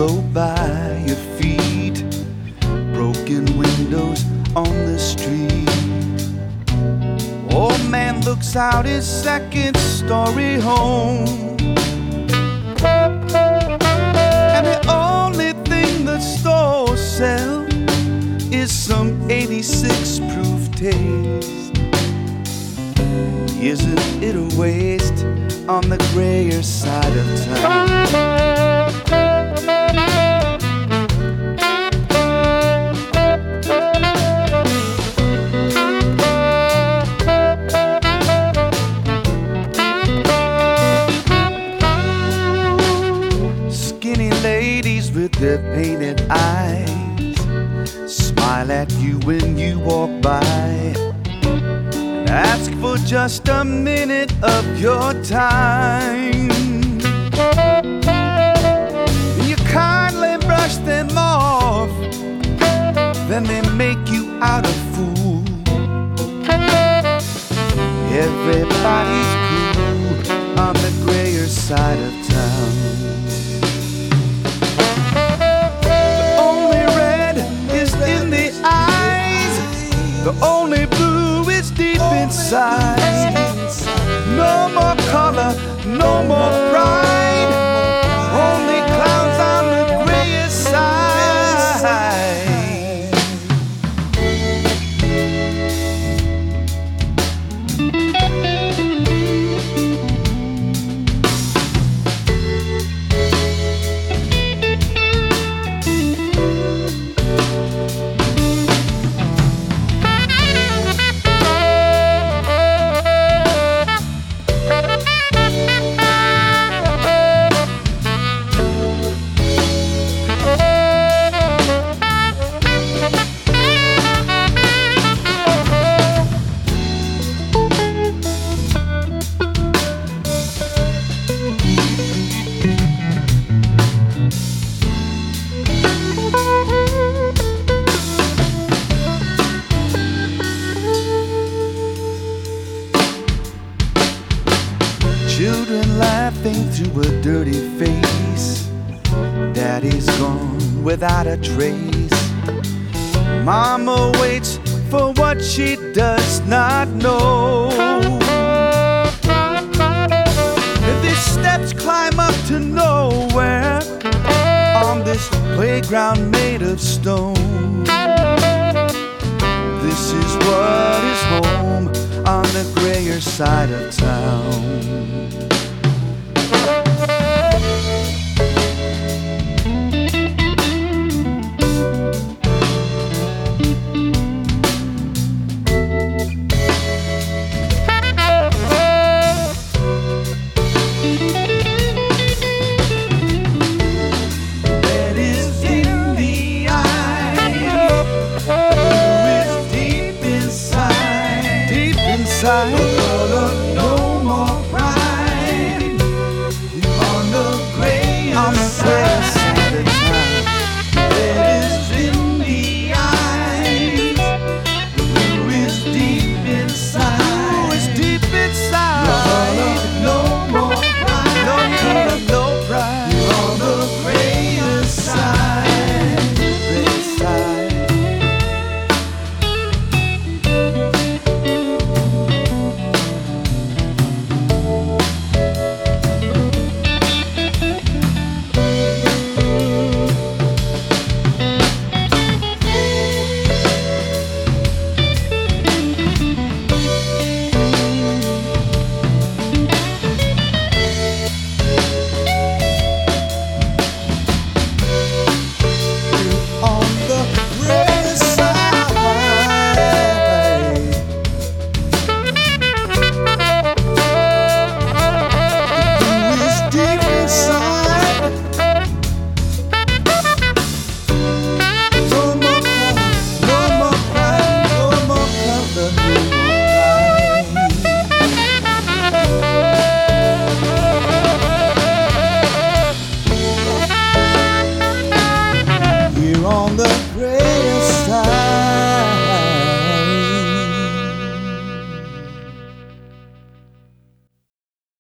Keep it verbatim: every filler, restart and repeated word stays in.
flow by your feet, broken windows on the street. Old man looks out his second story home, and the only thing the store sells is some eighty-six proof taste. Isn't it a waste on the grayer side of town? Skinny ladies with their painted eyes smile at you when you walk by, ask for just a minute of your time. You kindly brush them off, then they make you out a fool. Everybody's cool on the grayer side of town. The only red is in the eyes, the only blue is deep inside. No more color, no more pride, only clowns on the grayer side. Children laughing through a dirty face, Daddy's gone without a trace. Mama waits for what she does not know. These steps climb up to nowhere on this playground made of stone. This is what is home on the grayer side of town.